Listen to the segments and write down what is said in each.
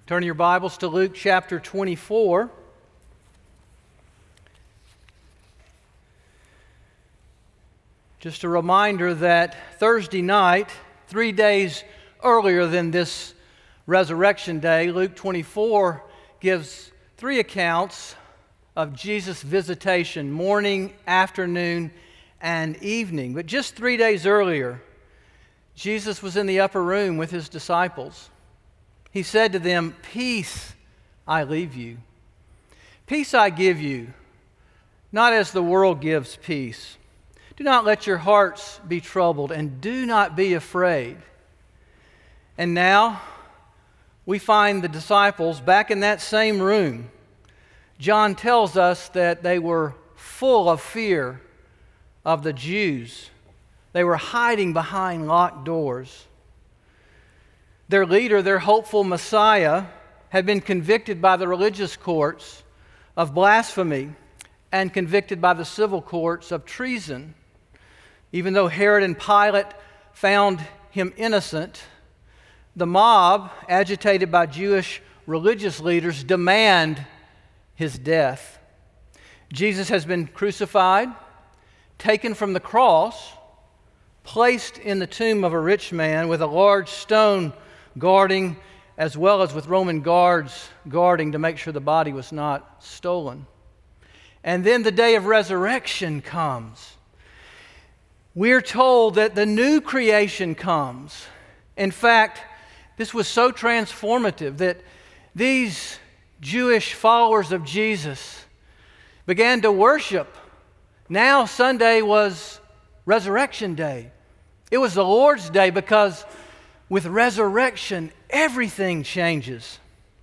Turn your Bibles to Luke chapter 24. Just a reminder that Thursday night, 3 days earlier than this Resurrection Day, Luke 24 gives 3 accounts of Jesus' visitation, morning, afternoon, and evening. But just 3 days earlier, Jesus was in the upper room with his disciples. He said to them, "Peace I leave you. Peace I give you, not as the world gives peace. Do not let your hearts be troubled, and do not be afraid." And now we find the disciples back in that same room. John tells us that they were full of fear of the Jews. They were hiding behind locked doors. Their leader, their hopeful Messiah, had been convicted by the religious courts of blasphemy and convicted by the civil courts of treason. Even though Herod and Pilate found him innocent, the mob, agitated by Jewish religious leaders, demand his death. Jesus has been crucified, taken from the cross, placed in the tomb of a rich man with a large stone guarding, as well as with Roman guards guarding to make sure the body was not stolen. And then the day of resurrection comes. We're told that the new creation comes. In fact, this was so transformative that these Jewish followers of Jesus began to worship. Now Sunday was Resurrection Day. It was the Lord's Day because with resurrection, everything changes.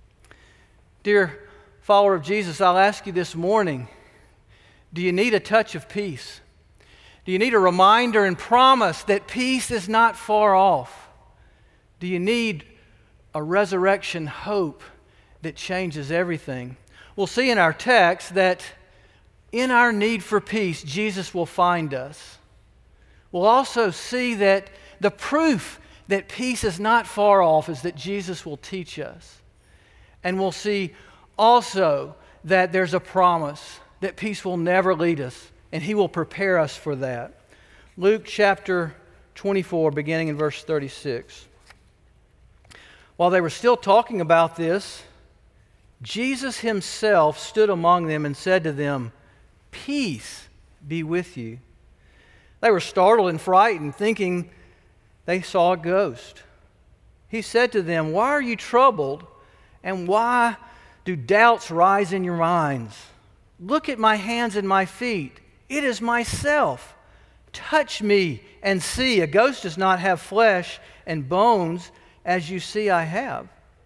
Dear follower of Jesus, I'll ask you this morning, do you need a touch of peace? Do you need a reminder and promise that peace is not far off? Do you need a resurrection hope that changes everything? We'll see in our text that in our need for peace, Jesus will find us. We'll also see that the proof that peace is not far off is that Jesus will teach us. And we'll see also that there's a promise that peace will never lead us, and he will prepare us for that. Luke chapter 24, beginning in verse 36. While they were still talking about this, Jesus himself stood among them and said to them, "Peace be with you." They were startled and frightened, thinking they saw a ghost. He said to them, "Why are you troubled, and why do doubts rise in your minds? Look at my hands and my feet. It is myself. Touch me and see. A ghost does not have flesh and bones, as you see I have."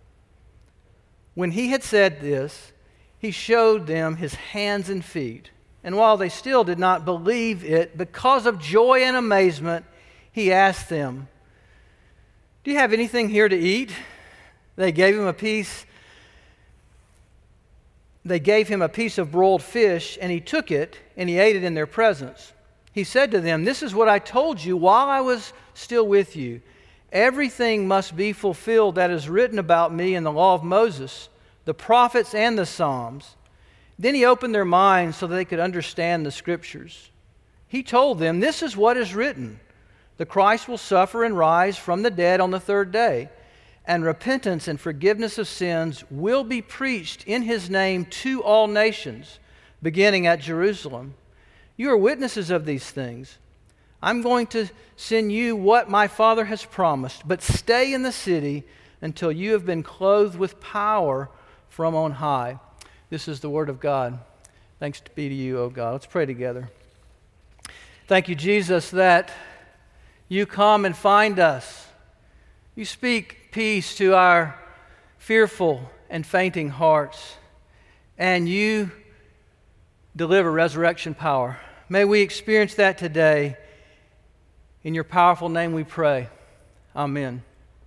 When he had said this, he showed them his hands and feet. And while they still did not believe it, because of joy and amazement, he asked them, "Do you have anything here to eat?" They gave him a piece of broiled fish, and he took it, and he ate it in their presence. He said to them, "This is what I told you while I was still with you. Everything must be fulfilled that is written about me in the law of Moses, the prophets, and the Psalms." Then he opened their minds so that they could understand the Scriptures. He told them, "This is what is written. The Christ will suffer and rise from the dead on the 3rd day, and repentance and forgiveness of sins will be preached in his name to all nations, beginning at Jerusalem. You are witnesses of these things. I'm going to send you what my Father has promised, but stay in the city until you have been clothed with power from on high." This is the word of God. Thanks be to you, O God. Let's pray together. Thank you, Jesus, that you come and find us. You speak peace to our fearful and fainting hearts, and you deliver resurrection power. May we experience that today. In your powerful name we pray. Amen.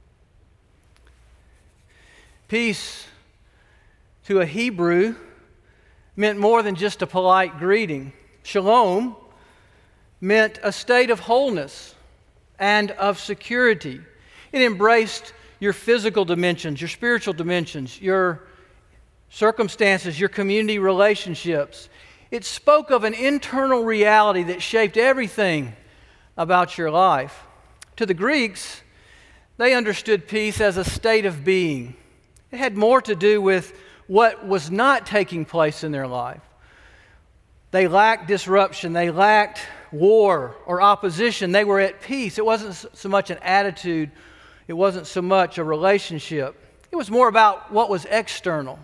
Peace to a Hebrew meant more than just a polite greeting. Shalom meant a state of wholeness and of security. It embraced your physical dimensions, your spiritual dimensions, your circumstances, your community relationships. It spoke of an internal reality that shaped everything about your life. To the Greeks, they understood peace as a state of being. It had more to do with what was not taking place in their life. They lacked disruption. They lacked war or opposition. They were at peace. It wasn't so much an attitude. It wasn't so much a relationship. It was more about what was external.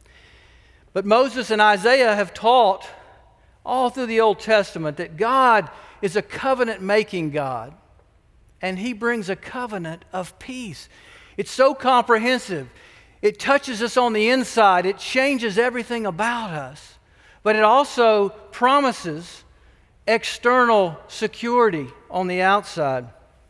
But Moses and Isaiah have taught all through the Old Testament that God is a covenant-making God, and He brings a covenant of peace. It's so comprehensive. It touches us on the inside. It changes everything about us. But it also promises external security on the outside.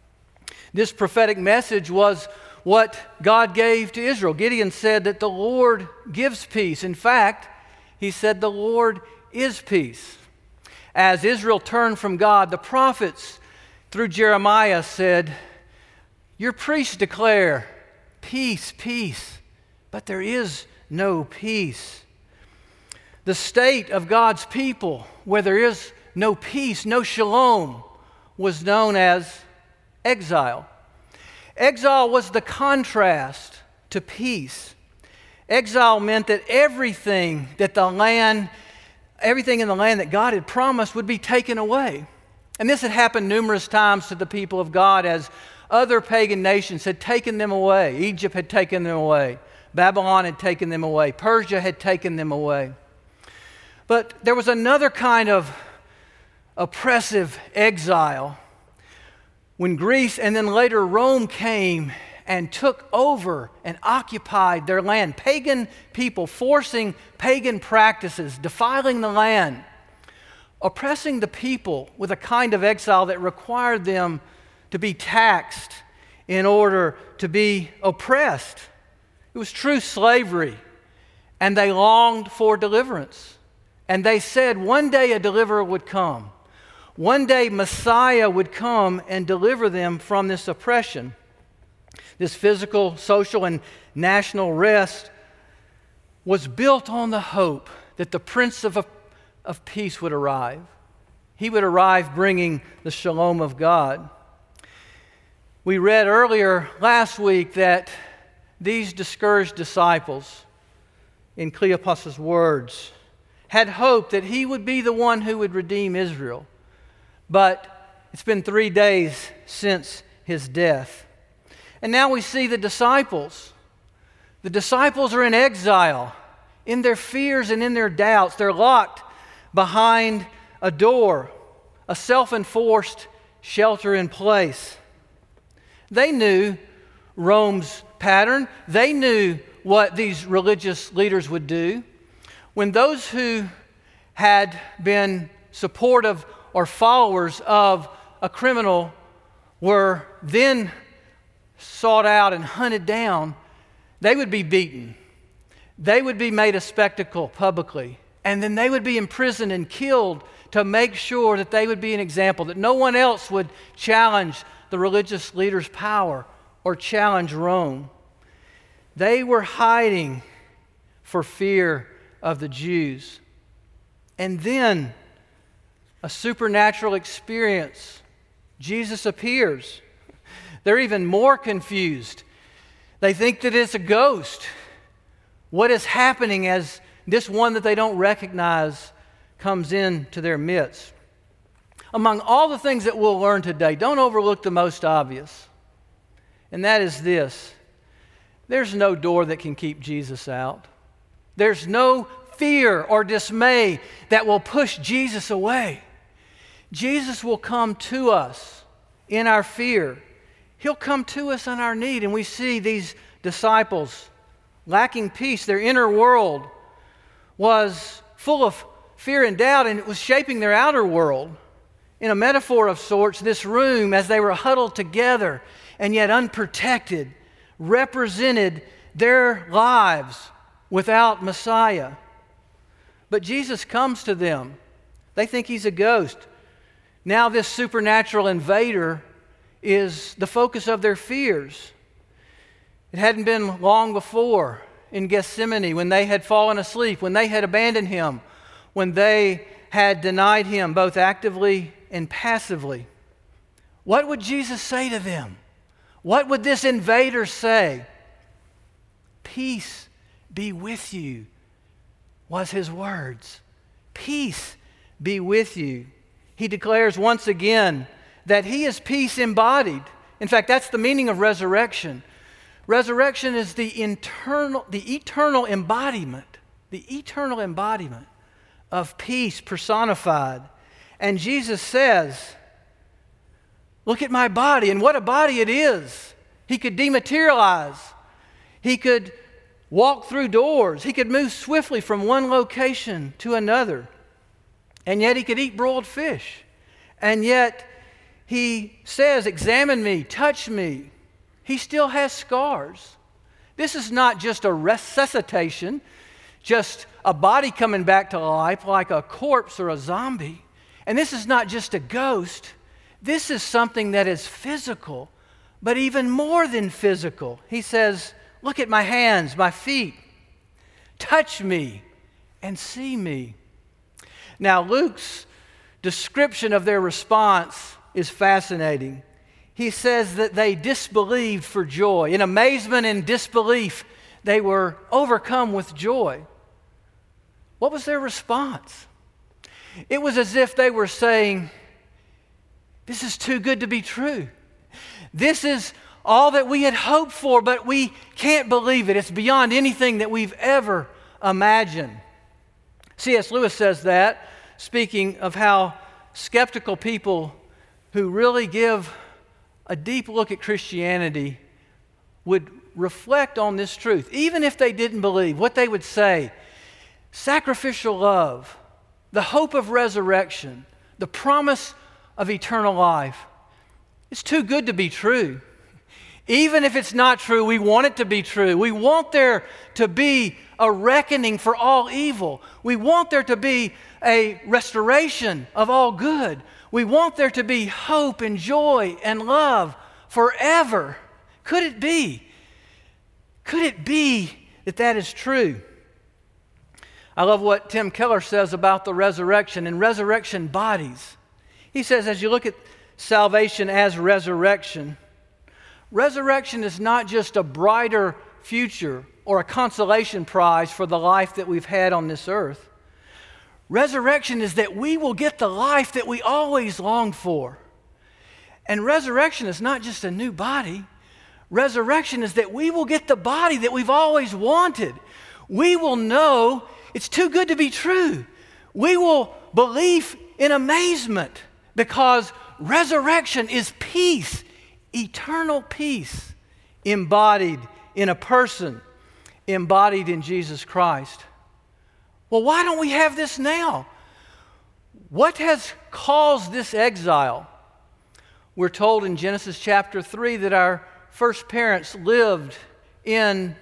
This prophetic message was what God gave to Israel. Gideon said that the Lord gives peace. In fact, he said the Lord is peace. As Israel turned from God, the prophets through Jeremiah said, "Your priests declare peace, peace, but there is no peace." The state of God's people, where there is no peace, no shalom, was known as exile. Exile was the contrast to peace. Exile meant that everything in the land that God had promised would be taken away. And this had happened numerous times to the people of God as other pagan nations had taken them away. Egypt had taken them away. Babylon had taken them away. Persia had taken them away. But there was another kind of oppressive exile when Greece and then later Rome came and took over and occupied their land. Pagan people forcing pagan practices, defiling the land, oppressing the people with a kind of exile that required them to be taxed in order to be oppressed. It was true slavery, and they longed for deliverance. And they said one day a deliverer would come. One day Messiah would come and deliver them from this oppression. This physical, social, and national rest was built on the hope that the Prince of Peace would arrive. He would arrive bringing the shalom of God. We read earlier last week that these discouraged disciples, in Cleopas' words, had hoped that he would be the one who would redeem Israel. But it's been 3 days since his death. And now we see the disciples. The disciples are in exile, in their fears and in their doubts. They're locked behind a door, a self-enforced shelter in place. They knew Rome's pattern. They knew what these religious leaders would do. When those who had been supportive or followers of a criminal were then sought out and hunted down, they would be beaten. They would be made a spectacle publicly. And then they would be imprisoned and killed to make sure that they would be an example, that no one else would challenge the religious leaders' power or challenge Rome. They were hiding for fear of the Jews. And then a supernatural experience. Jesus appears. They're even more confused. They think that it's a ghost. What is happening as this one that they don't recognize comes into their midst? Among all the things that we'll learn today, don't overlook the most obvious. And that is this: there's no door that can keep Jesus out. There's no fear or dismay that will push Jesus away. Jesus will come to us in our fear. He'll come to us in our need. And we see these disciples lacking peace. Their inner world was full of fear and doubt, and it was shaping their outer world. In a metaphor of sorts, this room, as they were huddled together and yet unprotected, represented their lives without Messiah. But Jesus comes to them. They think he's a ghost. Now this supernatural invader is the focus of their fears. It hadn't been long before in Gethsemane when they had fallen asleep, when they had abandoned him, when they had denied him both actively and passively. What would Jesus say to them? What would this invader say? Peace be with you, was his words. Peace be with you. He declares once again that he is peace embodied. In fact, that's the meaning of resurrection. Resurrection is the eternal embodiment of peace personified. And Jesus says, look at my body, and what a body it is. He could dematerialize. He could walk through doors. He could move swiftly from one location to another. And yet he could eat broiled fish. And yet he says, examine me, touch me. He still has scars. This is not just a resuscitation, just a body coming back to life like a corpse or a zombie. And this is not just a ghost. This is something that is physical, but even more than physical. He says, look at my hands, my feet. Touch me and see me. Now, Luke's description of their response is fascinating. He says that they disbelieved for joy. In amazement and disbelief, they were overcome with joy. What was their response? It was as if they were saying, this is too good to be true. This is all that we had hoped for, but we can't believe it. It's beyond anything that we've ever imagined. C.S. Lewis says that, speaking of how skeptical people who really give a deep look at Christianity would reflect on this truth. Even if they didn't believe, what they would say, sacrificial love, the hope of resurrection, the promise of eternal life, it's too good to be true. Even if it's not true, we want it to be true. We want there to be a reckoning for all evil. We want there to be a restoration of all good. We want there to be hope and joy and love forever. Could it be? Could it be that that is true? I love what Tim Keller says about the resurrection and resurrection bodies. He says, as you look at salvation as resurrection, resurrection is not just a brighter future or a consolation prize for the life that we've had on this earth. Resurrection is that we will get the life that we always longed for. And resurrection is not just a new body. Resurrection is that we will get the body that we've always wanted. We will know it's too good to be true. We will believe in amazement because resurrection is peace, eternal peace, embodied in a person, embodied in Jesus Christ. Well, why don't we have this now? What has caused this exile? We're told in Genesis chapter 3 that our first parents lived in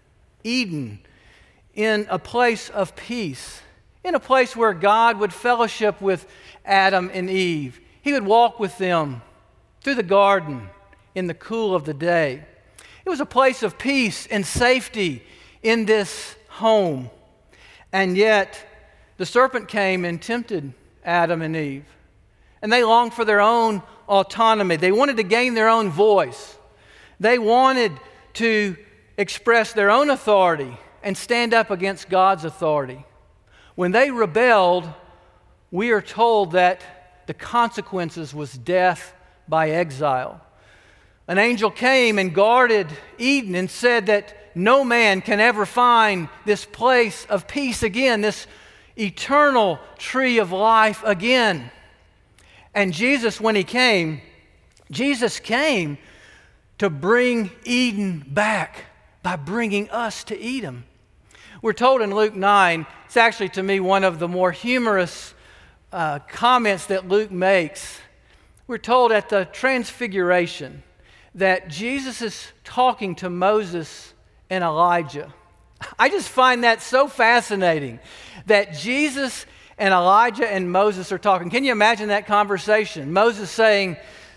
Eden, in a place of peace, in a place where God would fellowship with Adam and Eve. He would walk with them through the garden in the cool of the day. It was a place of peace and safety in this home. And yet, the serpent came and tempted Adam and Eve. And they longed for their own autonomy. They wanted to gain their own voice. They wanted to express their own authority and stand up against God's authority. When they rebelled, we are told that the consequences was death by exile. An angel came and guarded Eden and said that no man can ever find this place of peace again, this eternal tree of life again. And Jesus, when he came, Jesus came to bring Eden back by bringing us to Eden. We're told in Luke 9, it's actually to me one of the more humorous comments that Luke makes. We're told at the Transfiguration that Jesus is talking to Moses and Elijah. I just find that so fascinating that Jesus and Elijah and Moses are talking. Can you imagine that conversation? Moses saying,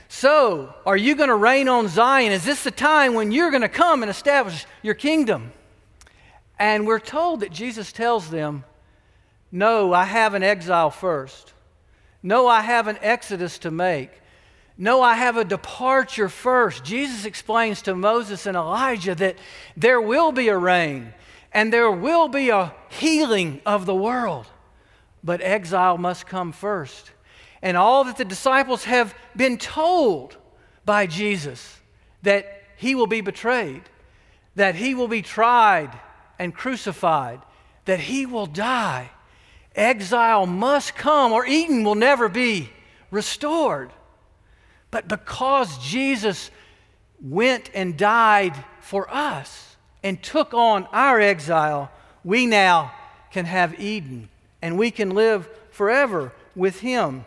So, are you going to reign on Zion? Is this the time when you're going to come and establish your kingdom? And we're told that Jesus tells them, no, I have an exile first. No, I have an exodus to make. No, I have a departure first. Jesus explains to Moses and Elijah that there will be a reign and there will be a healing of the world. But exile must come first. And all that the disciples have been told by Jesus, that he will be betrayed, that he will be tried and crucified, that he will die. Exile must come or Eden will never be restored. But because Jesus went and died for us and took on our exile, we now can have Eden and we can live forever with him.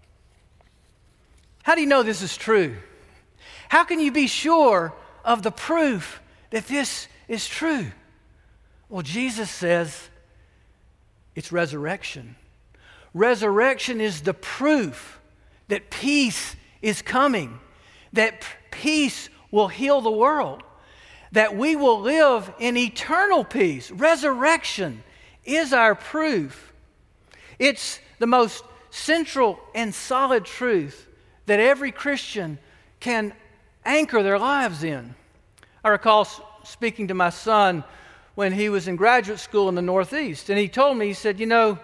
How do you know this is true? How can you be sure of the proof that this is true? Well, Jesus says it's resurrection. Resurrection is the proof that peace is coming, that peace will heal the world, that we will live in eternal peace. Resurrection is our proof. It's the most central and solid truth that every Christian can anchor their lives in. I recall speaking to my son when he was in graduate school in the Northeast, and he told me, he said, you know,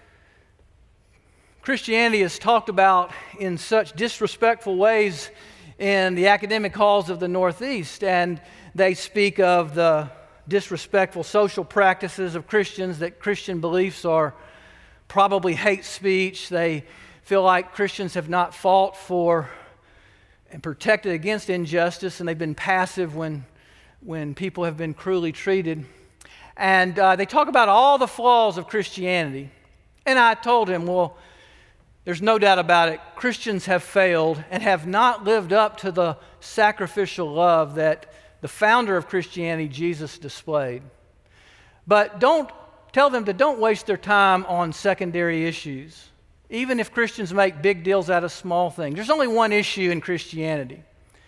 Christianity is talked about in such disrespectful ways in the academic halls of the Northeast, and they speak of the disrespectful social practices of Christians, that Christian beliefs are probably hate speech. They feel like Christians have not fought for and protected against injustice, and they've been passive when people have been cruelly treated. And they talk about all the flaws of Christianity. And I told him, well, there's no doubt about it. Christians have failed and have not lived up to the sacrificial love that the founder of Christianity, Jesus, displayed. But don't tell them to don't waste their time on secondary issues. Even if Christians make big deals out of small things, there's only one issue in Christianity.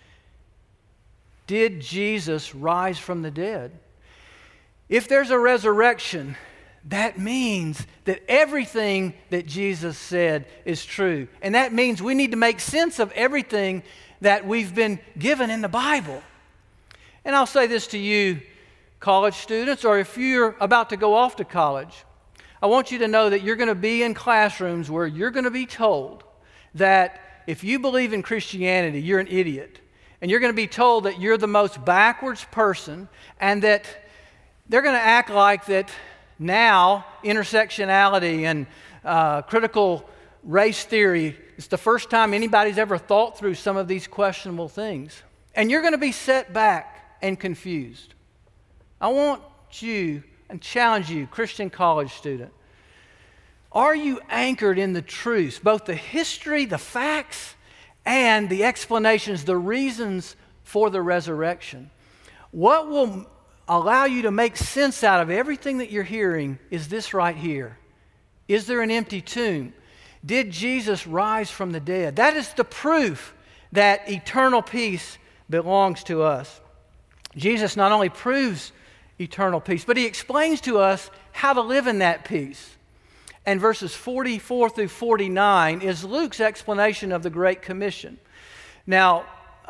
Did Jesus rise from the dead? If there's a resurrection, that means that everything that Jesus said is true. And that means we need to make sense of everything that we've been given in the Bible. And I'll say this to you, college students, or if you're about to go off to college, I want you to know that you're going to be in classrooms where you're going to be told that if you believe in Christianity, you're an idiot. And you're going to be told that you're the most backwards person, and that they're going to act like that now intersectionality and critical race theory is the first time anybody's ever thought through some of these questionable things. And you're going to be set back and confused. I want you and challenge you, Christian college student. Are you anchored in the truths, both the history, the facts, and the explanations, the reasons for the resurrection? What will allow you to make sense out of everything that you're hearing is this right here. Is there an empty tomb? Did Jesus rise from the dead? That is the proof that eternal peace belongs to us. Jesus not only proves eternal peace, but he explains to us how to live in that peace. And verses 44 through 49 is Luke's explanation of the Great Commission. Now,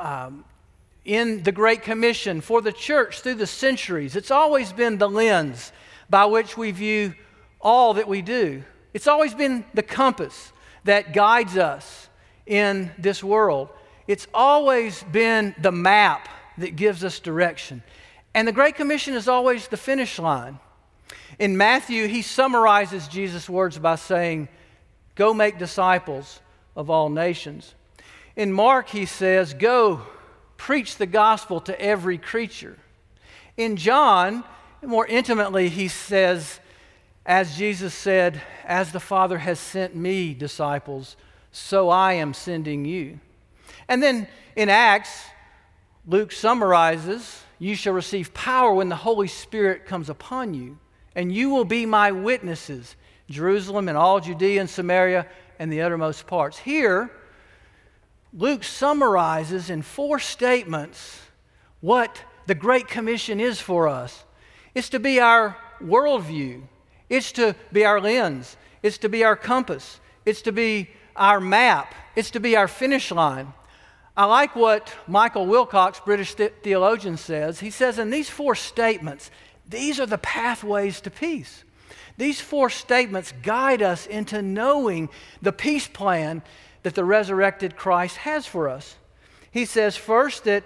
in the Great Commission for the church through the centuries, it's always been the lens by which we view all that we do. It's always been the compass that guides us in this world. It's always been the map that gives us direction. And the Great Commission is always the finish line. In Matthew, he summarizes Jesus' words by saying, "Go make disciples of all nations." In Mark, he says, "Go preach the gospel to every creature." In John, more intimately, he says, as Jesus said, "As the Father has sent me disciples, so I am sending you." And then in Acts, Luke summarizes, "You shall receive power when the Holy Spirit comes upon you, and you will be my witnesses, Jerusalem and all Judea and Samaria and the uttermost parts." Here, Luke summarizes in 4 statements what the Great Commission is for us. It's to be our worldview. It's to be our lens. It's to be our compass. It's to be our map. It's to be our finish line. I like what Michael Wilcox, British theologian, says. He says in these 4 statements, these are the pathways to peace. These 4 statements guide us into knowing the peace plan that the resurrected Christ has for us. He says first that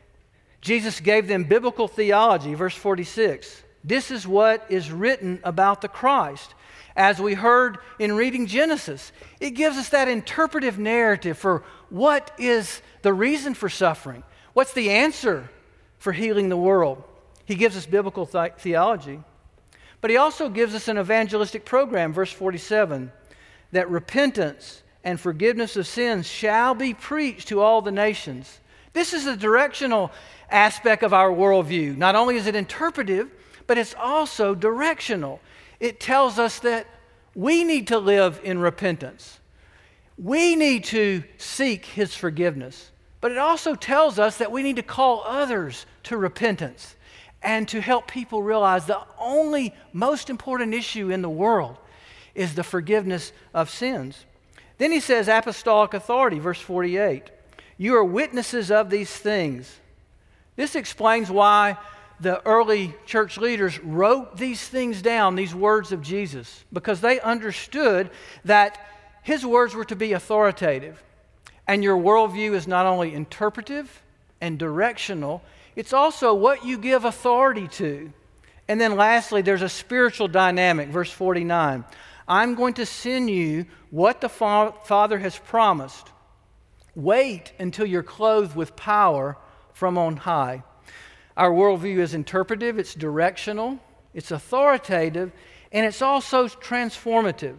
Jesus gave them biblical theology, verse 46. This is what is written about the Christ. As we heard in reading Genesis, it gives us that interpretive narrative for what is the reason for suffering. What's the answer for healing the world? He gives us biblical theology. But he also gives us an evangelistic program, verse 47, that repentance and forgiveness of sins shall be preached to all the nations. This is a directional aspect of our worldview. Not only is it interpretive, but it's also directional. It tells us that we need to live in repentance. We need to seek His forgiveness. But it also tells us that we need to call others to repentance and to help people realize the only most important issue in the world is the forgiveness of sins. Then he says apostolic authority, verse 48. You are witnesses of these things. This explains why the early church leaders wrote these things down, these words of Jesus, because they understood that His words were to be authoritative. And your worldview is not only interpretive and directional, it's also what you give authority to. And then lastly, there's a spiritual dynamic, verse 49. I'm going to send you what the Father has promised. Wait until you're clothed with power from on high. Our worldview is interpretive, it's directional, it's authoritative, and it's also transformative.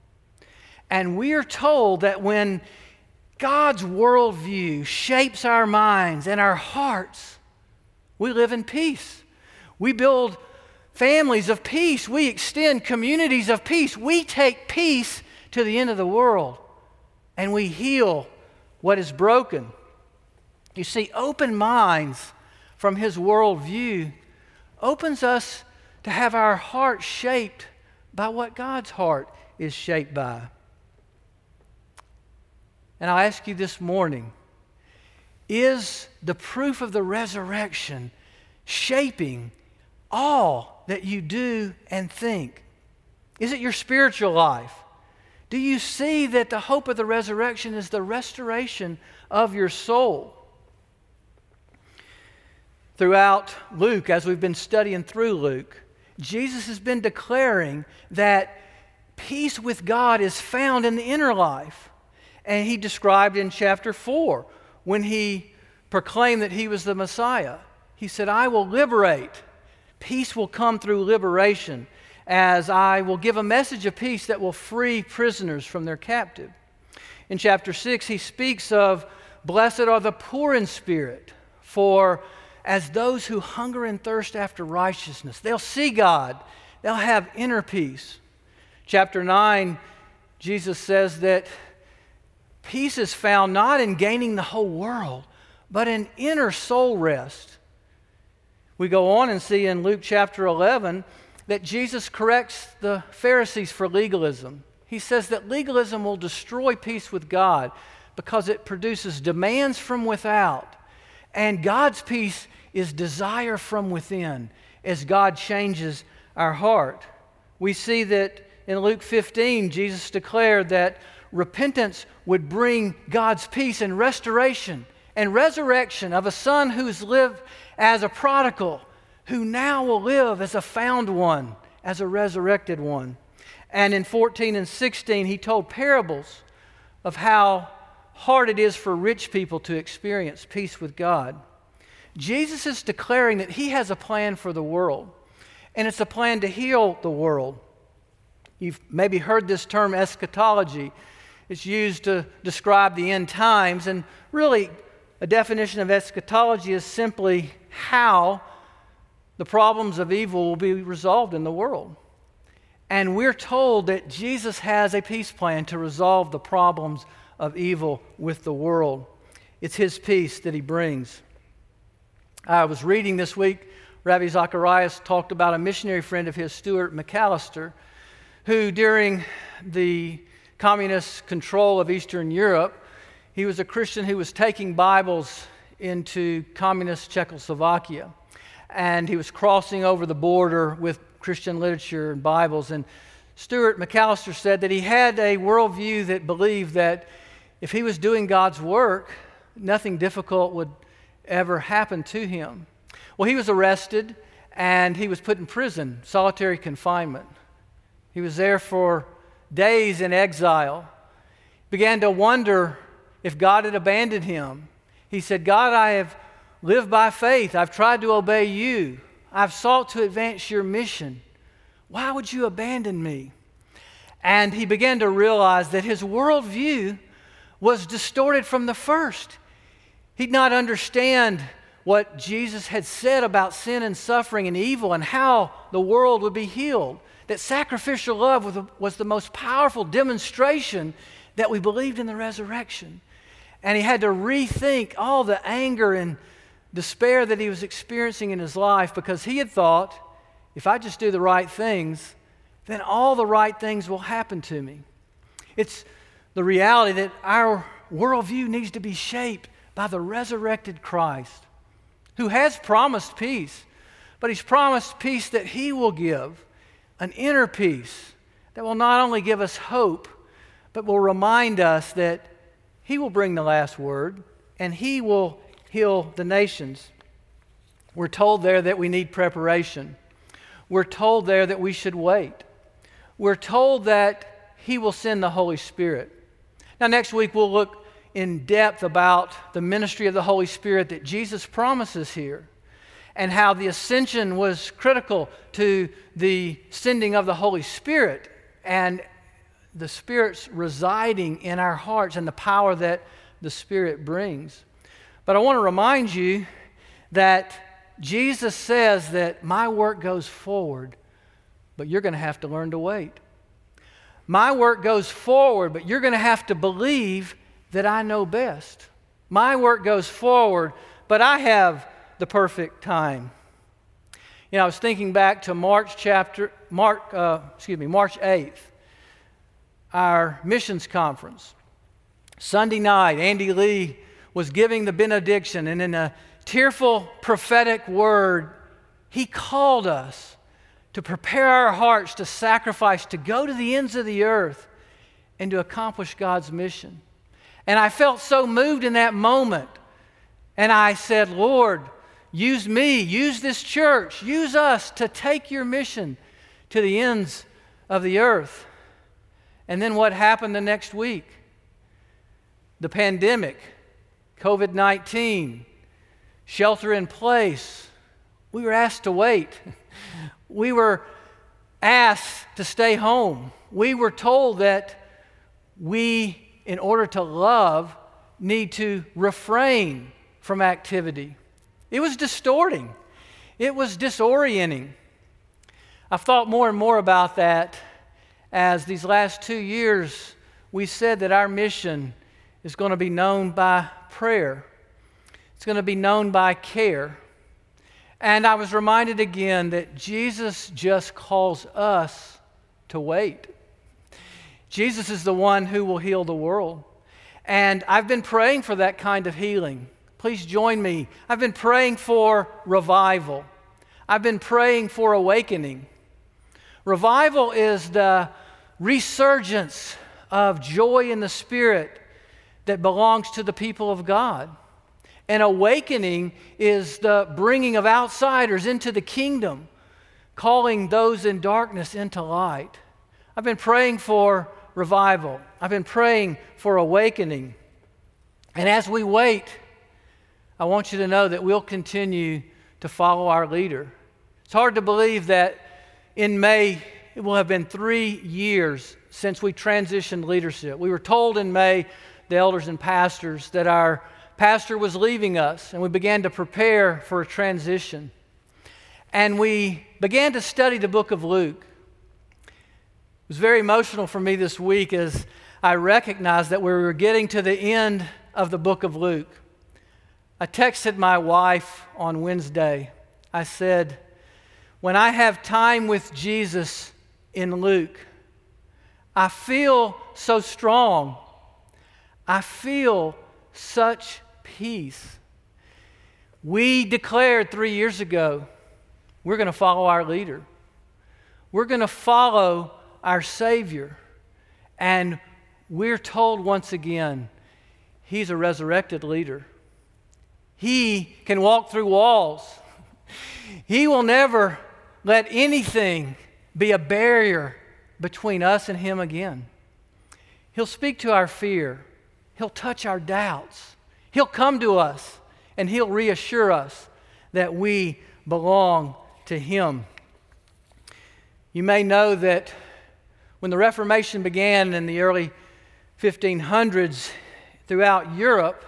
And we are told that when God's worldview shapes our minds and our hearts, we live in peace. We build families of peace. We extend communities of peace. We take peace to the end of the world, and we heal what is broken. You see, open minds from His worldview opens us to have our heart shaped by what God's heart is shaped by. And I'll ask you this morning, is the proof of the resurrection shaping all that you do and think? Is it your spiritual life? Do you see that the hope of the resurrection is the restoration of your soul? Throughout Luke, as we've been studying through Luke, Jesus has been declaring that peace with God is found in the inner life. And He described in chapter 4, when He proclaimed that He was the Messiah, He said, I will liberate. Peace will come through liberation, as I will give a message of peace that will free prisoners from their captive. In chapter 6, He speaks of, blessed are the poor in spirit, for as those who hunger and thirst after righteousness, they'll see God, they'll have inner peace. Chapter 9, Jesus says that peace is found not in gaining the whole world, but in inner soul rest. We go on and see in Luke chapter 11 that Jesus corrects the Pharisees for legalism. He says that legalism will destroy peace with God because it produces demands from without. And God's peace is desire from within as God changes our heart. We see that in Luke 15, Jesus declared that repentance would bring God's peace and restoration and resurrection of a son who's lived as a prodigal, who now will live as a found one, as a resurrected one. And in 14 and 16, He told parables of how hard it is for rich people to experience peace with God. Jesus is declaring that He has a plan for the world, and it's a plan to heal the world. You've maybe heard this term eschatology. It's used to describe the end times, and really a definition of eschatology is simply how the problems of evil will be resolved in the world. And we're told that Jesus has a peace plan to resolve the problems of evil with the world. It's His peace that He brings. I was reading this week, Ravi Zacharias talked about a missionary friend of his, Stuart McAllister, who during the communist control of Eastern Europe, he was a Christian who was taking Bibles into communist Czechoslovakia. And he was crossing over the border with Christian literature and Bibles. And Stuart McAllister said that he had a worldview that believed that if he was doing God's work, nothing difficult would ever happen to him. Well, he was arrested and he was put in prison, solitary confinement. He was there for days in exile. Began to wonder if God had abandoned him. He said, God, I have lived by faith. I've tried to obey you. I've sought to advance your mission. Why would you abandon me? And he began to realize that his worldview was distorted from the first. He'd not understand what Jesus had said about sin and suffering and evil and how the world would be healed. That sacrificial love was the most powerful demonstration that we believed in the resurrection. And he had to rethink all the anger and despair that he was experiencing in his life because he had thought, if I just do the right things, then all the right things will happen to me. It's the reality that our worldview needs to be shaped by the resurrected Christ, who has promised peace, but He's promised peace that He will give, an inner peace that will not only give us hope, but will remind us that He will bring the last word and He will heal the nations. We're told there that we need preparation. We're told there that we should wait. We're told that He will send the Holy Spirit. Now, next week we'll look in depth about the ministry of the Holy Spirit that Jesus promises here and how the ascension was critical to the sending of the Holy Spirit and the Spirit's residing in our hearts and the power that the Spirit brings. But I want to remind you that Jesus says that my work goes forward, but you're going to have to learn to wait. My work goes forward, but you're going to have to believe that I know best. My work goes forward, but I have the perfect time. You know, I was thinking back to March 8th, our missions conference. Sunday night, Andy Lee was giving the benediction, and in a tearful prophetic word, he called us to prepare our hearts to sacrifice, to go to the ends of the earth and to accomplish God's mission. And I felt so moved in that moment. And I said, Lord, use me, use this church, use us to take your mission to the ends of the earth. And then what happened the next week? The pandemic, COVID-19, shelter in place. We were asked to wait. We were asked to stay home. We were told that we, in order to love, need to refrain from activity. It was distorting. It was disorienting. I've thought more and more about that as these last 2 years we said that our mission is going to be known by prayer. It's going to be known by care. And I was reminded again that Jesus just calls us to wait. Jesus is the one who will heal the world. And I've been praying for that kind of healing. Please join me. I've been praying for revival. I've been praying for awakening. Revival is the resurgence of joy in the Spirit that belongs to the people of God. And awakening is the bringing of outsiders into the kingdom, calling those in darkness into light. I've been praying for revival. I've been praying for awakening. And as we wait, I want you to know that we'll continue to follow our leader. It's hard to believe that in May, it will have been 3 years since we transitioned leadership. We were told in May, the elders and pastors, that our pastor was leaving us, and we began to prepare for a transition. And we began to study the book of Luke. It was very emotional for me this week as I recognized that we were getting to the end of the book of Luke. I texted my wife on Wednesday. I said, when I have time with Jesus in Luke, I feel so strong. I feel such peace. We declared 3 years ago, we're going to follow our leader. We're going to follow our Savior. And we're told once again, He's a resurrected leader. He can walk through walls. He will never let anything be a barrier between us and Him again. He'll speak to our fear. He'll touch our doubts. He'll come to us and He'll reassure us that we belong to Him. You may know that when the Reformation began in the early 1500s throughout Europe,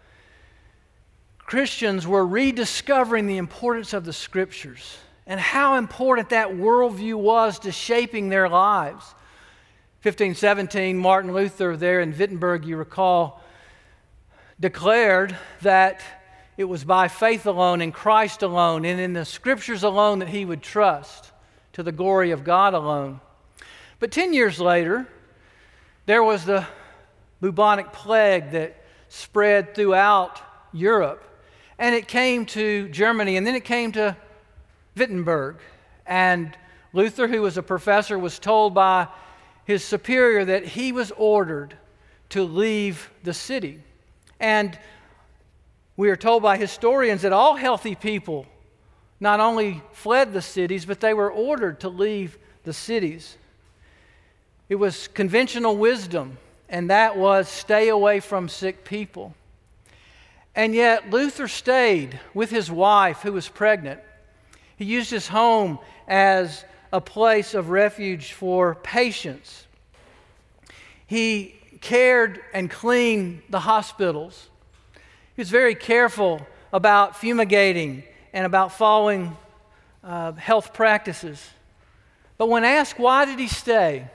Christians were rediscovering the importance of the Scriptures and how important that worldview was to shaping their lives. 1517, Martin Luther there in Wittenberg, you recall, declared that it was by faith alone, in Christ alone, and in the Scriptures alone that he would trust, to the glory of God alone. But 10 years later, there was the bubonic plague that spread throughout Europe. And it came to Germany, and then it came to Wittenberg. And Luther, who was a professor, was told by his superior that he was ordered to leave the city. And we are told by historians that all healthy people not only fled the cities, but they were ordered to leave the cities. It was conventional wisdom, and that was stay away from sick people. And yet Luther stayed with his wife who was pregnant. He used his home as a place of refuge for patients. He cared and cleaned the hospitals. He was very careful about fumigating and about following health practices. But when asked why did he stay,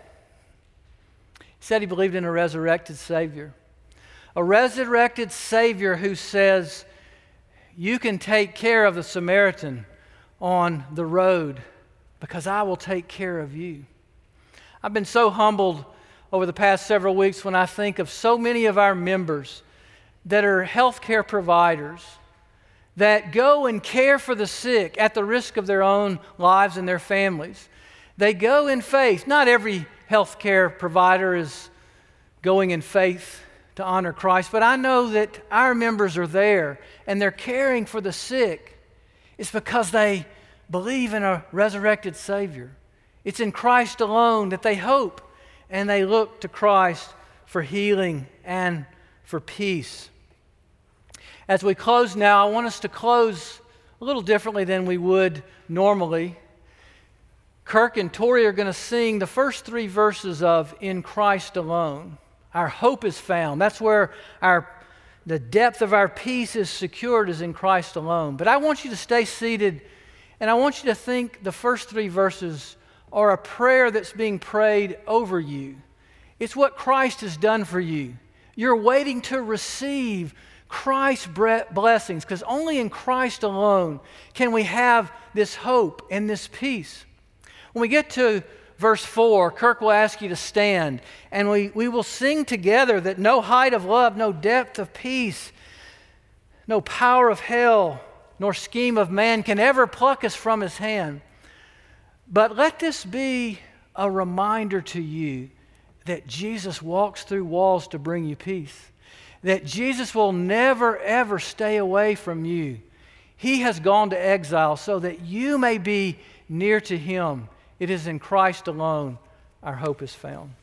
he said he believed in a resurrected Savior. A resurrected Savior who says, you can take care of the Samaritan on the road because I will take care of you. I've been so humbled over the past several weeks when I think of so many of our members that are healthcare providers that go and care for the sick at the risk of their own lives and their families. They go in faith. Not every healthcare provider is going in faith to honor Christ, but I know that our members are there and they're caring for the sick. It's because they believe in a resurrected Savior. It's in Christ alone that they hope and they look to Christ for healing and for peace. As we close now, I want us to close a little differently than we would normally. Kirk and Tori are going to sing the first 3 verses of In Christ Alone. Our hope is found. That's where the depth of our peace is secured, is in Christ alone. But I want you to stay seated, and I want you to think the first 3 verses are a prayer that's being prayed over you. It's what Christ has done for you. You're waiting to receive Christ's blessings, because only in Christ alone can we have this hope and this peace. When we get to verse 4, Kirk will ask you to stand, and we will sing together that no height of love, no depth of peace, no power of hell, nor scheme of man can ever pluck us from His hand. But let this be a reminder to you that Jesus walks through walls to bring you peace. That Jesus will never, ever stay away from you. He has gone to exile so that you may be near to Him. It is in Christ alone our hope is found.